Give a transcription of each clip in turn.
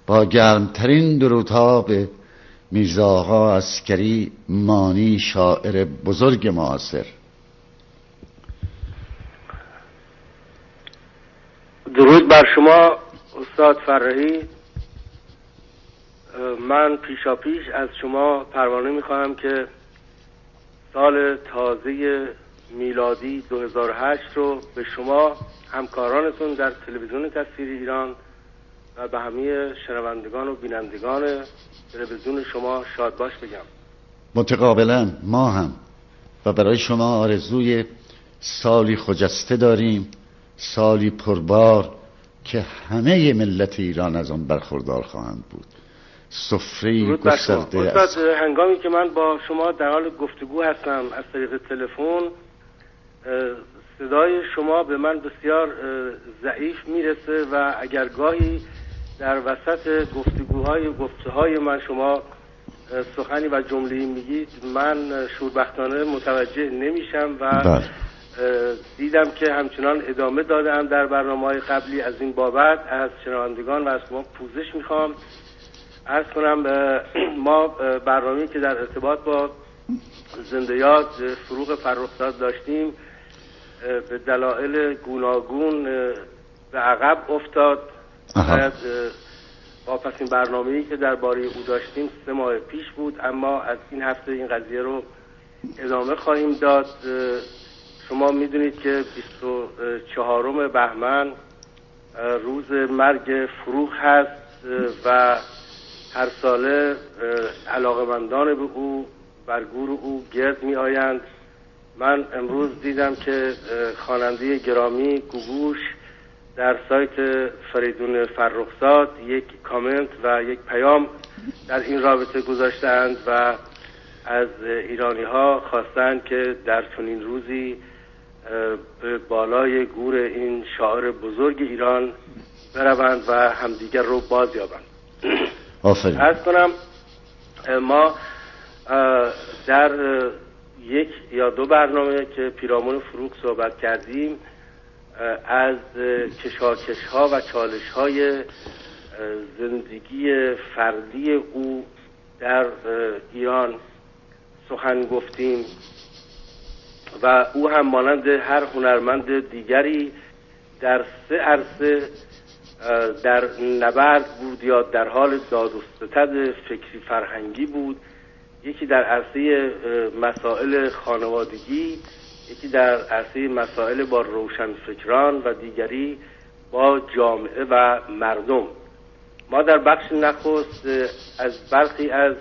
با گرمترین درودها به میرزا آقا عسکری مانی، شاعر بزرگ معاصر. درود بر شما استاد فرحی. من پیشاپیش از شما پروانه میخواهم که سال تازه میلادی 2008 رو به شما همکارانتون در تلویزیون تصویری ایران و به همه شنوندگان و بینندگان تلویزیون شما شادباش بگم. متقابلا ما هم و برای شما آرزوی سالی خجسته داریم، سالی پربار که همه ملت ایران از آن برخوردار خواهند بود. سفره گسترده است. هنگامی که من با شما در حال گفتگو هستم از طریق تلفن، صدای شما به من بسیار ضعیف میرسه و اگر گاهی در وسط گفتهای من شما سخنی و جمله‌ای میگید، من شوربختانه متوجه نمیشم و دیدم که همچنان ادامه دادم در برنامه‌های قبلی. از این بابت از شنوندگان و از شما پوزش میخوام. عرض کنم ما برنامه‌ای که در ارتباط با زنده یاد فروغ فرخزاد داشتیم به دلایل گوناگون به عقب افتاد. واپسین برنامه‌ای که درباره او داشتیم 3 ماه پیش بود، اما از این هفته این قضیه رو ادامه خواهیم داد. شما میدونید که 24 بهمن روز مرگ فروغ هست و هر ساله علاقمندان به او بر گور او گرد می آیند. من امروز دیدم که خواننده گرامی گوگوش در سایت فریدون فرخزاد یک کامنت و یک پیام در این رابطه گذاشتند و از ایرانی ها خواستند که در چنین روزی به بالای گور این شاعر بزرگ ایران بروند و همدیگر رو باز یابند. آفرین. عرض کنم ما در 1 یا 2 برنامه که پیرامون فروغ صحبت کردیم از کشاکش‌ها و چالش‌های زندگی فردی او در ایران سخن گفتیم و او هم مانند هر هنرمند دیگری در 3 عرصه در نبرد بود یا در حال داد و ستد فکری فرهنگی بود. یکی در عرصه مسائل خانوادگی، یکی در عرصه مسائل با روشنفکران و دیگری با جامعه و مردم. ما در بخش نخست از برخی از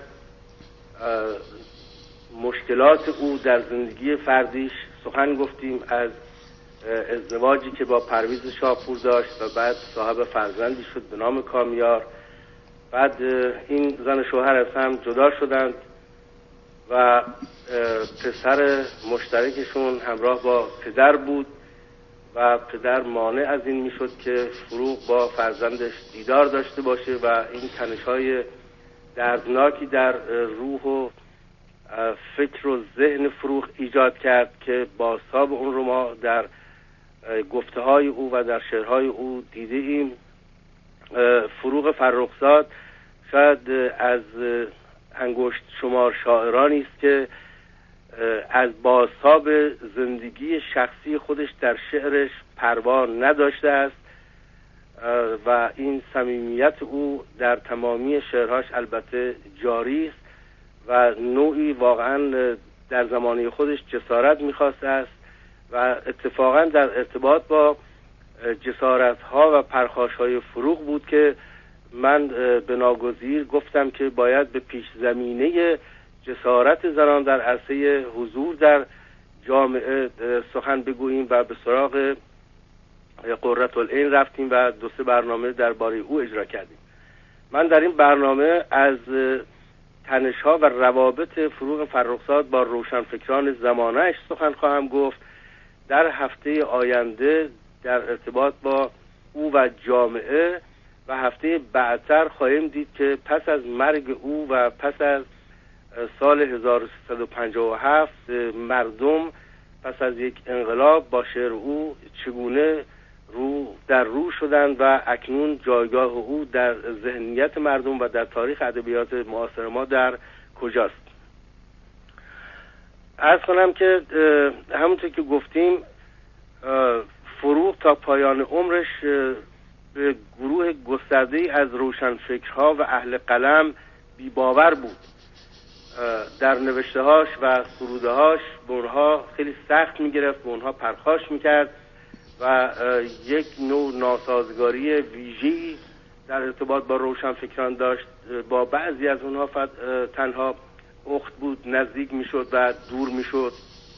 مشکلات او در زندگی فردیش سخن گفتیم، از ازدواجی که با پرویز شاپور داشت و بعد صاحب فرزندی شد به نام کامیار. بعد این زن شوهر از هم جدا شدند و پسر مشترکشون همراه با پدر بود و پدر مانع از این میشد که فروغ با فرزندش دیدار داشته باشه و این تنش‌های دردناکی در روح و فکر و ذهن فروغ ایجاد کرد که بازتاب اون رو ما در گفته‌های او و در شعرهای او دیده ایم. فروغ فرخزاد شاید از انگشت شمار شاعرانی است که از بازتاب زندگی شخصی خودش در شعرش پروا نداشته است و این صمیمیت او در تمامی شعرهاش البته جاری است و نوعی واقعا در زمانه خودش جسارت می‌خواسته است و اتفاقا در ارتباط با جسارت‌ها و پرخاش‌های فروغ بود که من به ناگزیر گفتم که باید به پیش زمینه جسارت زنان در عرصه حضور در جامعه سخن بگوییم و به سراغ قرةالعین رفتیم و 2-3 برنامه درباره او اجرا کردیم. من در این برنامه از تنش‌ها و روابط فروغ فرخزاد با روشنفکران زمانه‌اش سخن خواهم گفت. در هفته آینده در ارتباط با او و جامعه و هفته بعدتر خواهیم دید که پس از مرگ او و پس از سال 1357 مردم پس از یک انقلاب با شعر او چگونه رو شدند و اکنون جایگاه او در ذهنیت مردم و در تاریخ ادبیات معاصر ما در کجاست. عرض کنم که همونطور که گفتیم فروغ تا پایان عمرش به گروه گسترده‌ای از روشنفکرها و اهل قلم بی‌باور بود. در نوشته‌هاش و سروده‌هاش به اونها خیلی سخت می‌گرفت، به اونها پرخاش می‌کرد و یک نوع ناسازگاری ویژه‌ای در ارتباط با روشنفکران داشت. با بعضی از اونها تنها اخت بود، نزدیک میشد و دور میشد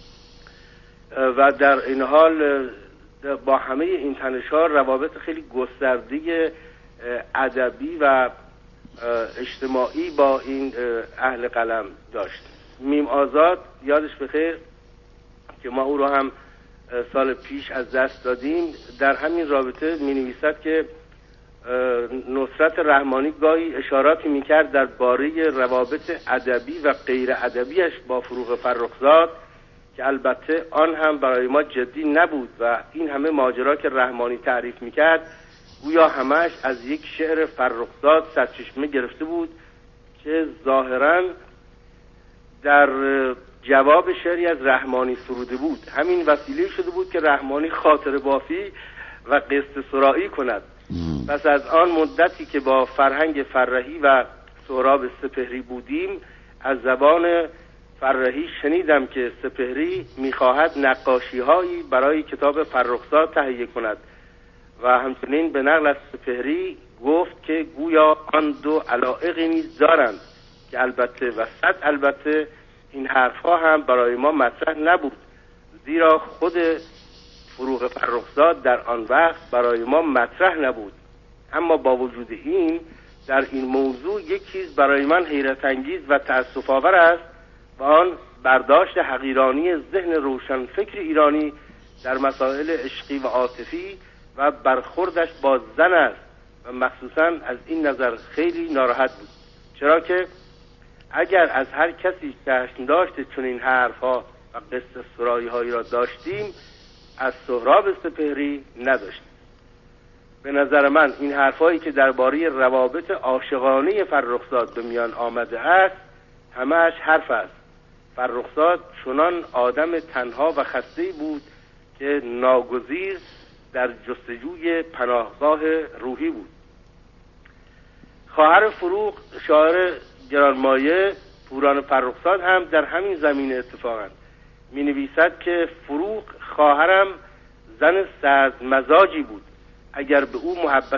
و در این حال با همه این تنش‌ها روابط خیلی گسترده ادبی و اجتماعی با این اهل قلم داشت. میم آزاد یادش بخیر که ما او رو هم سال پیش از دست دادیم، در همین رابطه می نویسد که نصرت رحمانی گاهی اشاراتی می کرد در باره روابط ادبی و غیر ادبیش با فروغ فرخزاد که البته آن هم برای ما جدی نبود و این همه ماجرا که رحمانی تعریف می کرد گویا همش از یک شعر فرخزاد سرچشمه گرفته بود که ظاهراً در جواب شعری از رحمانی سروده بود. همین وسیله شده بود که رحمانی خاطر بافی و قصه سرایی کند. پس از آن مدتی که با فرهنگ فرهی و سهراب سپهری بودیم، از زبان فرهی شنیدم که سپهری می‌خواهد نقاشی‌هایی برای کتاب فرخزاد تهیه کند و همچنین به نقل از سپهری گفت که گویا آن دو علایقی نیز دارند که البته این حرفها هم برای ما مطرح نبود، زیرا خود فروغ فرخزاد در آن وقت برای ما مطرح نبود. اما با وجود این در این موضوع یک چیز برای من حیرت انگیز و تأسف آور است و آن برداشت حقیرانی ذهن روشنفکر ایرانی در مسائل عشقی و عاطفی و برخوردش با زن است و مخصوصا از این نظر خیلی ناراحت بود، چرا که اگر از هر کسی چشم داشت چنین حرفها و قصه سرایی هایی را داشتیم، از سهراب سپهری نداشتیم. به نظر من این حرفایی که درباره روابط عاشقانه فرخزاد به میان آمده است همه‌اش حرف است. فرخزاد چنان آدم تنها و خسته‌ای بود که ناگزیر در جستجوی پناهگاه روحی بود. خواهر فروغ شاعر گرانمایه پوران فرخزاد هم در همین زمینه اتفاقا می نویسد که فروغ خواهرم زن سرد مزاجی بود. اگر او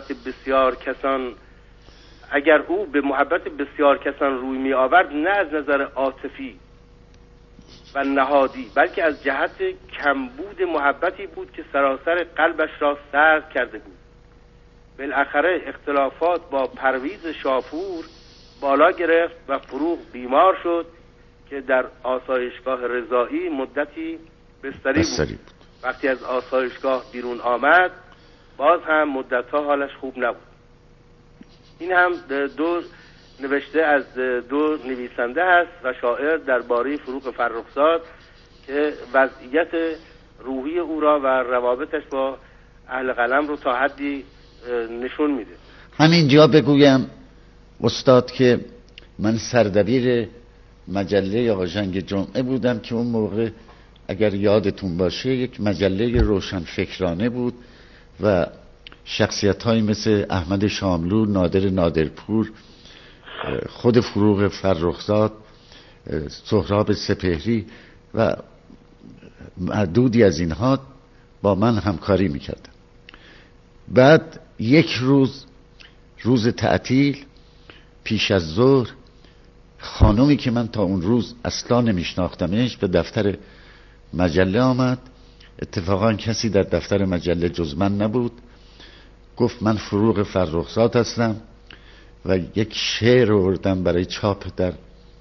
به محبت بسیار کسان روی می آورد، نه از نظر عاطفی و نهادی بلکه از جهت کمبود محبتی بود که سراسر قلبش را سرد کرده بود. بالاخره اختلافات با پرویز شاپور بالا گرفت و فروغ بیمار شد که در آسایشگاه رضایی مدتی بستری بود. وقتی از آسایشگاه بیرون آمد باز هم مدتها حالش خوب نبود. این هم دو نوشته از دو نویسنده است و شاعر درباره فروغ فرخزاد که وضعیت روحی او را و روابطش با اهل قلم رو تا حدی نشون میده. همینجا بگویم استاد که من سردبیر مجله آژانگ جمعه بودم که اون موقع اگر یادتون باشه یک مجله روشنفکرانه بود و شخصیت‌هایی مثل احمد شاملو، نادر نادرپور، خود فروغ فرخزاد، سهراب سپهری و معدودی از اینها با من همکاری میکردن. بعد یک روز تعطیل پیش از ظهر خانومی که من تا اون روز اصلا نمیشناختمش به دفتر مجله آمد. اتفاقا کسی در دفتر مجله جز من نبود. گفت من فروغ فرخزاد هستم و یک شعر آوردم برای چاپ در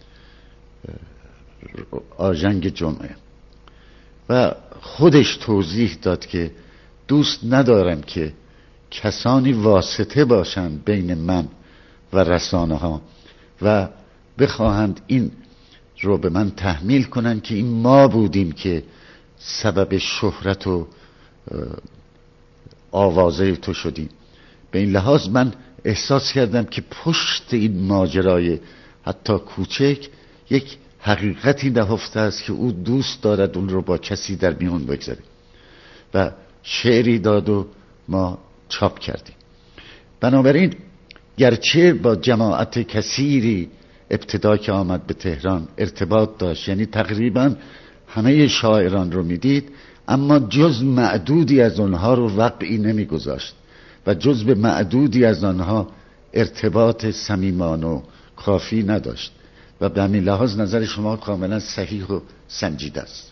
آژانگ جمعه و خودش توضیح داد که دوست ندارم که کسانی واسطه باشند بین من و رسانه ها و بخواهند این رو به من تحمیل کنند که این ما بودیم که سبب شهرت و آوازه تو شدیم. به این لحاظ من احساس کردم که پشت این ماجرای حتی کوچک یک حقیقتی نهفته است که او دوست دارد اون رو با کسی در میون بگذاره و شعری داد و ما چاپ کردیم. بنابراین گرچه با جماعت کثیری ابتدا که آمد به تهران ارتباط داشت، یعنی تقریبا همه شاعران رو میدید، اما جز معدودی از آنها رو وقعی نمیگذاشت و جز به معدودی از آنها ارتباط صمیمانه و کافی نداشت و به همین لحاظ نظر شما کاملا صحیح و سنجیده است.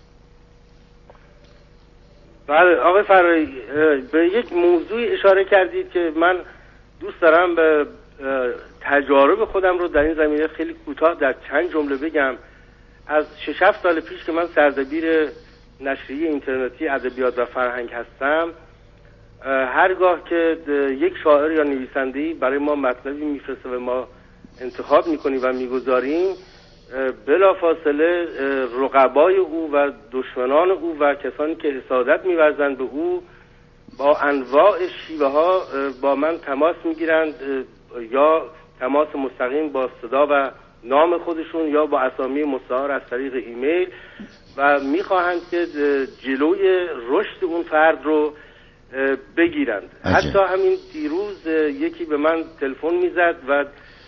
بله آقای فرایی، به یک موضوع اشاره کردید که من دوست دارم به تجارب خودم رو در این زمینه خیلی کوتاه در چند جمله بگم. از 6-7 سال پیش که من سردبیر نشریه اینترنتی ادبیات و فرهنگ هستم، هرگاه که یک شاعر یا نویسنده‌ای برای ما مطلبی میفرسته و ما انتخاب میکنیم و میگذاریم، بلافاصله رقبای او و دشمنان او و کسانی که حسادت می‌ورزند به او با انواع شیوه ها با من تماس میگیرند، یا تماس مستقیم با صدا و نام خودشون یا با اسامی مستعار از طریق ایمیل، و میخواهند که جلوی رشد اون فرد رو بگیرند. حتی همین دیروز یکی به من تلفن میزد و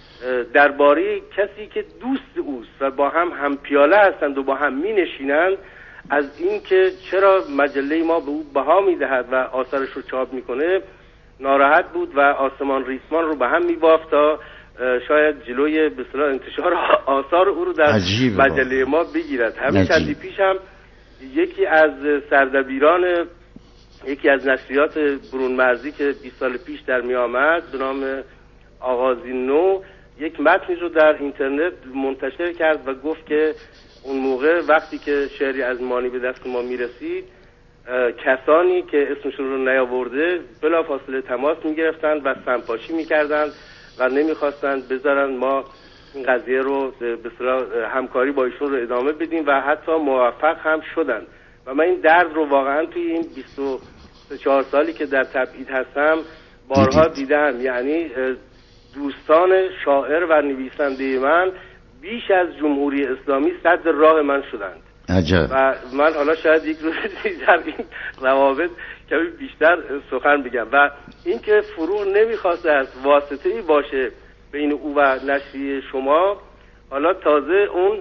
درباره کسی که دوست اوست و با هم پیاله هستند و با هم می نشینند، از این که چرا مجله ما به او بها می دهد و آثارش رو چاپ میکنه ناراحت بود و آسمان ریسمان رو به هم می بافت تا شاید جلوی به اصطلاح انتشار آثار او رو در مجله ما بگیرد. همین چندی پیش هم یکی از سردبیران یکی از نشریات برون مرزی که 20 سال پیش در می آمد به نام آغازی نو یک متنی رو در اینترنت منتشر کرد و گفت که اون موقع وقتی که شعری از مانی به دست ما میرسید، کسانی که اسمشون رو نیاورده بلافاصله تماس میگرفتن و سمپاشی میکردن و نمیخواستن بذارن ما این قضیه رو به اصطلاح همکاری با ایشون رو ادامه بدیم و حتی موفق هم شدن. و من این درد رو واقعا توی این 24 سالی که در تبعید هستم بارها دیدم. یعنی دوستان شاعر و نویسنده من بیش از جمهوری اسلامی صد راه من شدند. عجب. و من حالا شاید یک روز در این روابط کمی بیشتر سخن بگم. و اینکه فروغ نمیخواسته از واسطه‌ای باشه بین او و نشریه شما، حالا تازه اون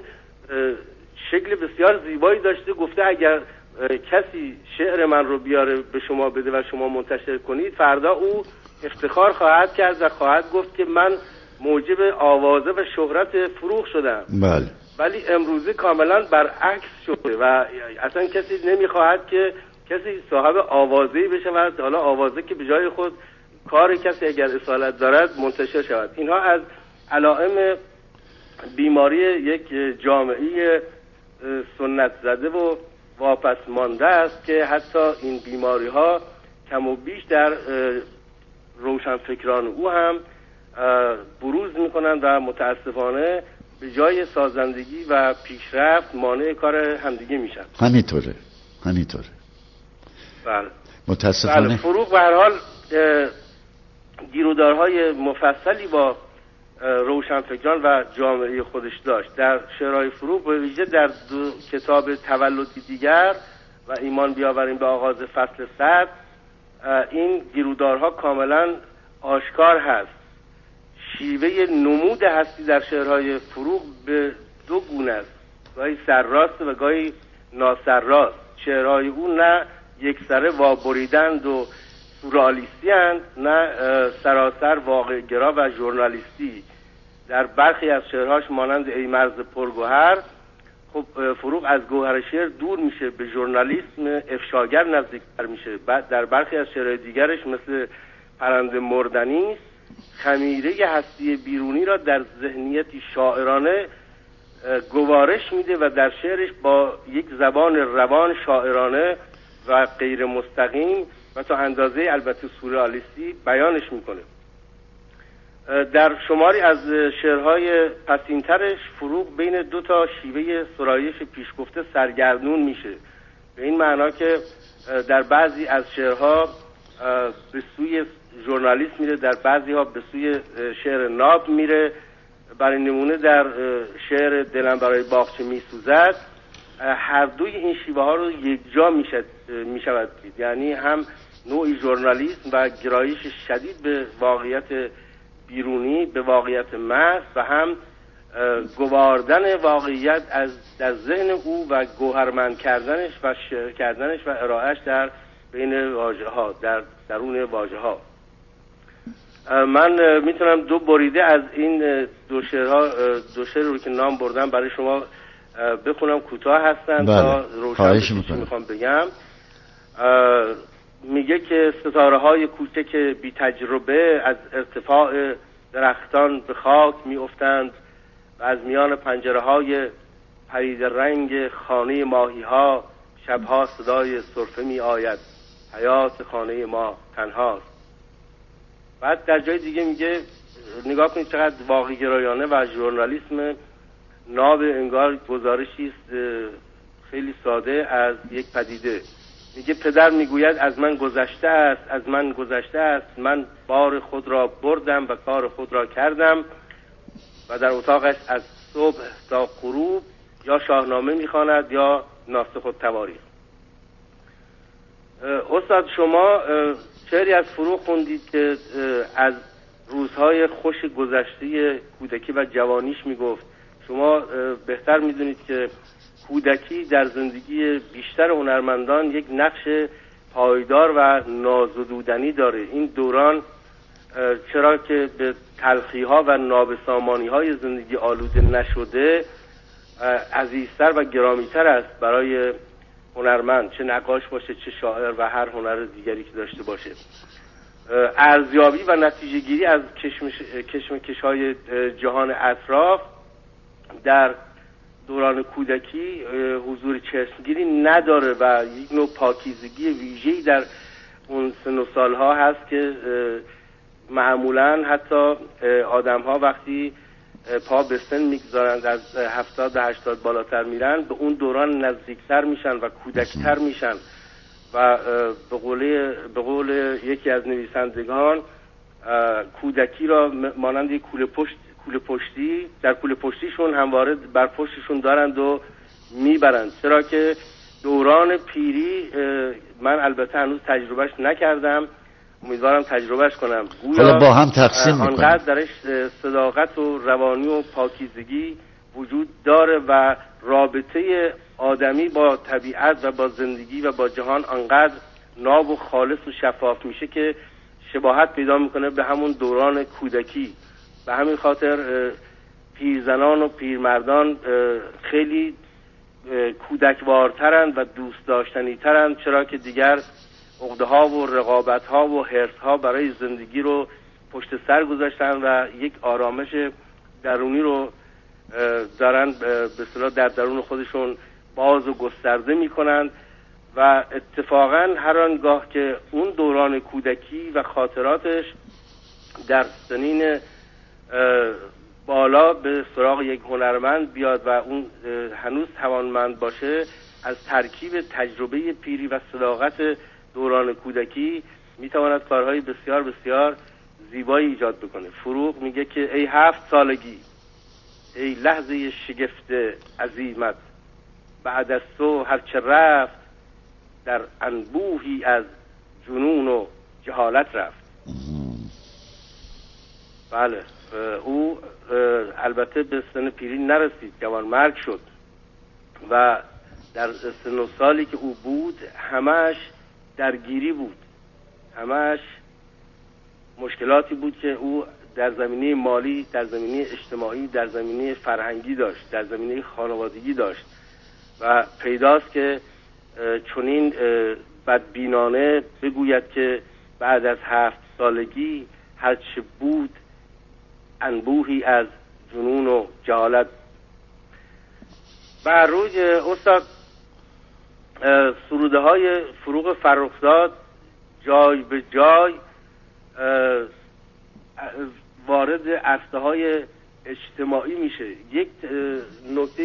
شکل بسیار زیبایی داشته، گفته اگر کسی شعر من رو بیاره به شما بده و شما منتشر کنید، فردا او افتخار خواهد کرد و خواهد گفت که من موجب آوازه و شهرت فروغ شدم. بله. ولی امروزه کاملا برعکس شده و اصلا کسی نمیخواهد که کسی صاحب آوازه‌ای بشه و حالا آوازه که به جای خود کار کسی اگر اصالت دارد منتشر شود. اینها از علائم بیماری یک جامعه سنت زده و واپس مانده است که حتی این بیماری ها کم و بیش در روشنفکران او هم بروز میکنند و متاسفانه به جای سازندگی و پیشرفت مانع کار همدیگه میشن. همینطوره. بله. متاسفانه. بله. فروغ به هر حال گیرودارهای مفصلی با روشنفکران و جامعه خودش داشت. در شعرهای فروغ به ویژه در دو کتاب تولدی دیگر و ایمان بیاوریم به آغاز فصل 100 این گیرودارها کاملا آشکار هست. شیوه نمود هستی در شعرهای فروغ به دو گونه است، گاهی سرراست و گاهی ناسرراست. شعرهای او نه یک سره وابریدند و سورئالیستی اند، نه سراسر واقع‌گرا و ژورنالیستی. در برخی از شعرهاش مانند ای مرز پرگوهر، خب فروغ از گوهر شعر دور میشه، به ژورنالیسم افشاگر نزدیکتر میشه. بعد در برخی از شعرهای دیگرش مثل پرنده مردنی خمیره هستی بیرونی را در ذهنیتی شاعرانه گوارش میده و در شعرش با یک زبان روان شاعرانه و غیر مستقیم و تا اندازه البته سورئالیستی بیانش میکنه. در شماری از شعرهای پسینترش فروغ بین دو تا شیوه سرایش پیشگفته سرگردون میشه، به این معنا که در بعضی از شعرها به سوی ژورنالیسم میره، در بعضی ها به سوی شعر ناب میره. برای نمونه در شعر دلم برای باغچه میسوزد هر دوی این شیوه ها رو یک جا میشود دید، یعنی هم نوعی ژورنالیسم و گرایش شدید به واقعیت بیرونی، به واقعیت محض و هم گواردن واقعیت در ذهن او و گوهرمند کردنش و شعر کردنش و ارائهش در بین واژه ها، در درون واژه ها. من میتونم دو بریده از این دو شعر رو که نام بردم برای شما بخونم. کوتاه هستن تا روشن چی میخوام بگم. میگه که ستاره های کوچک بی تجربه از ارتفاع درختان به خاک میافتند و از میان پنجره های پرید رنگ خانه ماهی ها شبها صدای سرفه می آید، حیات خانه ما تنهاست. بعد در جای دیگه میگه نگاه کنید چقدر واقع گرایانه و ژورنالیسم ناب، انگار گزارشی است خیلی ساده از یک پدیده. میگه پدر میگوید از من گذشته است، از من گذشته است، من بار خود را بردم و کار خود را کردم. و در اتاقش از صبح تا غروب یا شاهنامه میخواند یا ناسخ التواریخ. استاد شما شعری از فروغ خوندید که از روزهای خوش گذشته کودکی و جوانیش میگفت. شما بهتر میدونید که کودکی در زندگی بیشتر هنرمندان یک نقش پایدار و نازدودنی داره. این دوران چرا که به تلخی ها و نابسامانی های زندگی آلوده نشده عزیزتر و گرامیتر است برای هنرمند، چه نقاش باشه چه شاعر و هر هنر دیگری که داشته باشه. ارزیابی و نتیجه گیری از کشمکش های جهان اطراف در دوران کودکی حضور چشمگیری نداره و یک نوع پاکیزگی ویژه‌ای در اون سن و سالها هست که معمولا حتی آدم ها وقتی پا به سن میگذارند از 70-80 بالاتر میرن به اون دوران نزدیکتر میشن و کودکتر میشن و به قول یکی از نویسندگان کودکی را مانند یک کوله پشتی در کوله پشتیشون همواره بر پشتشون دارند و میبرند. چرا که دوران پیری من البته هنوز تجربهش نکردم، امیدوارم تجربهش کنم، گویا با هم تقسیم میکنیم. آنقدر درش صداقت و روانی و پاکیزگی وجود داره و رابطه آدمی با طبیعت و با زندگی و با جهان آنقدر ناب و خالص و شفاف میشه که شباهت پیدا میکنه به همون دوران کودکی. به همین خاطر پیرزنان و پیرمردان خیلی کودکوارترند و دوست داشتنیترند، چرا که دیگر عقده‌ها و رقابت‌ها و حرص‌ها برای زندگی رو پشت سر گذاشتن و یک آرامش درونی رو دارن به اصطلاح در درون خودشون باز و گسترده می‌کنند و اتفاقاً هر آنگاه که اون دوران کودکی و خاطراتش در سنین بالا به سراغ یک هنرمند بیاد و اون هنوز توانمند باشه، از ترکیب تجربه پیری و صداقت دوران کودکی میتواند کارهای بسیار بسیار زیبایی ایجاد بکنه. فروغ میگه که ای 7 سالگی، ای لحظه شگفت عظیمت، بعد از تو هرچه رفت در انبوهی از جنون و جهالت رفت. بله، او البته به سن پیری نرسید، جوانمرگ شد و در سن و سالی که او بود همش درگیری بود، همش مشکلاتی بود که او در زمینه مالی، در زمینه اجتماعی، در زمینه فرهنگی داشت، در زمینه خانوادگی داشت و پیداست که چنین بدبینانه بگوید که بعد از 7 سالگی هرچه بود انبوهی از جنون و جهالت. بر روی استاد سروده های فروغ فرخزاد جای به جای وارد عرصه های اجتماعی میشه. یک نکته